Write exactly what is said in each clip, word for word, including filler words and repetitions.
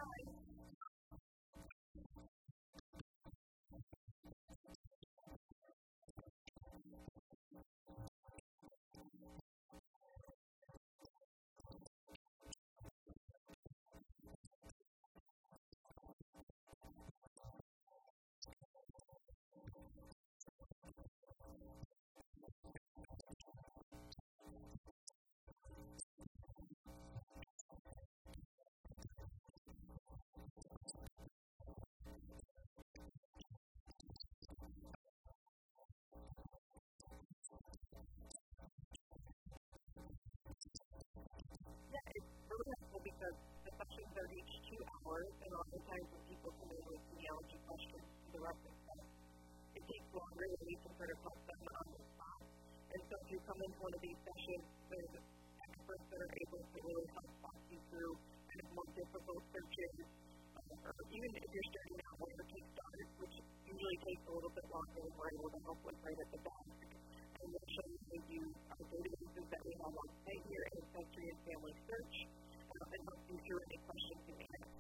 Yeah, it's really helpful because the sessions are each two hours, and oftentimes when people come in with genealogy questions to the reference desk, it takes longer than we can sort of help them on the spot. And so if you come into one of these sessions, there's experts that are able to really help walk you through kind of more difficult searches, um, or even if you're starting out where to start, which usually takes a little bit longer than we're able to help with right at the desk. And we'll show you how to use our databases that we have on site here in Ancestry and Family Search, um, and help you through any questions you may have.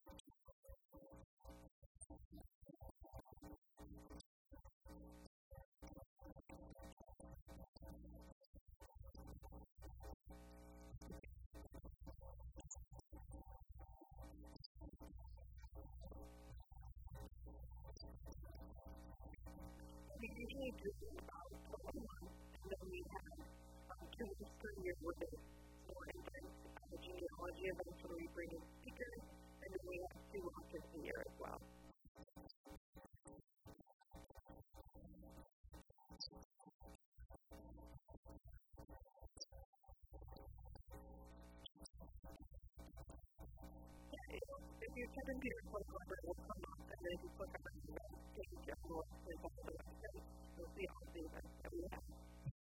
We usually do about twelve months, and then we have um, two weeks per year with more events, uh, genealogy events where we bring in speakers, and then we have two authors a year as well. Yeah, if, if you type into your phone number, it will come up, and then if you click on the event page, it will actually go to the website. You'll see all the events that we have.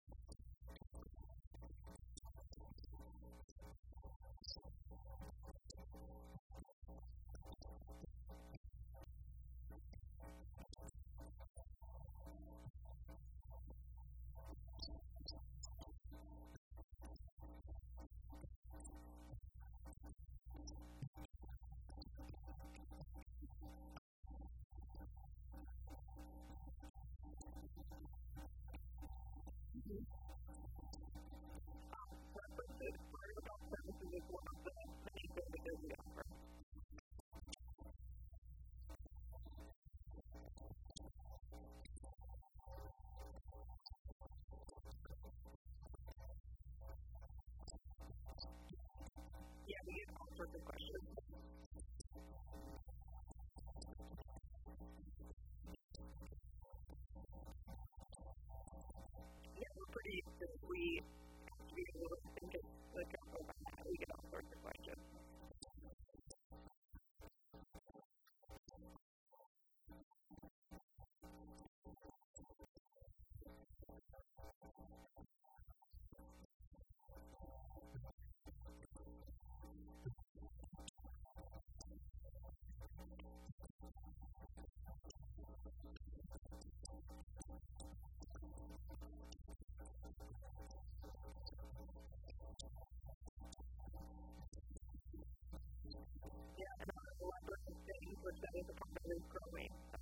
References, part about services is one of the many services we offer. Yeah, we get all sorts of questions. Yeah, we're pretty, we have to be able to think of the careful about that. We get all sorts of questions. Yeah, and our library is getting to that is a company that's growing. So.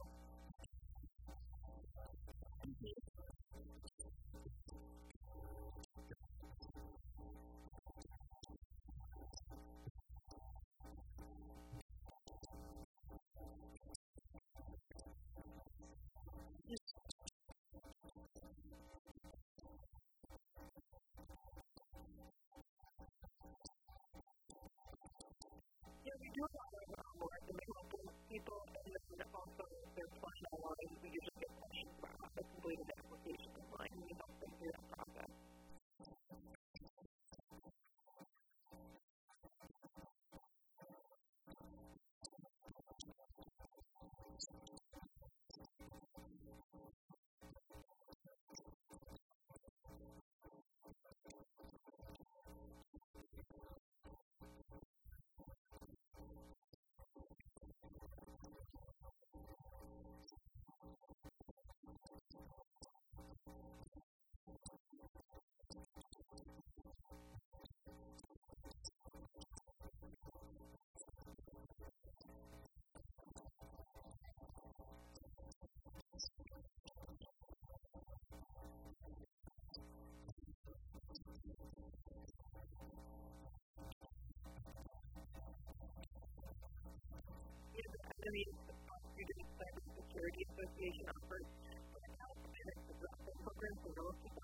Yeah, we do a lot of um, work and we help with people, and then also if they're applying online, we usually get questions about how to complete an application online, and we help them through that process. Securities Student Cybersecurity Association offers an Alpha Managed Development Program for real estate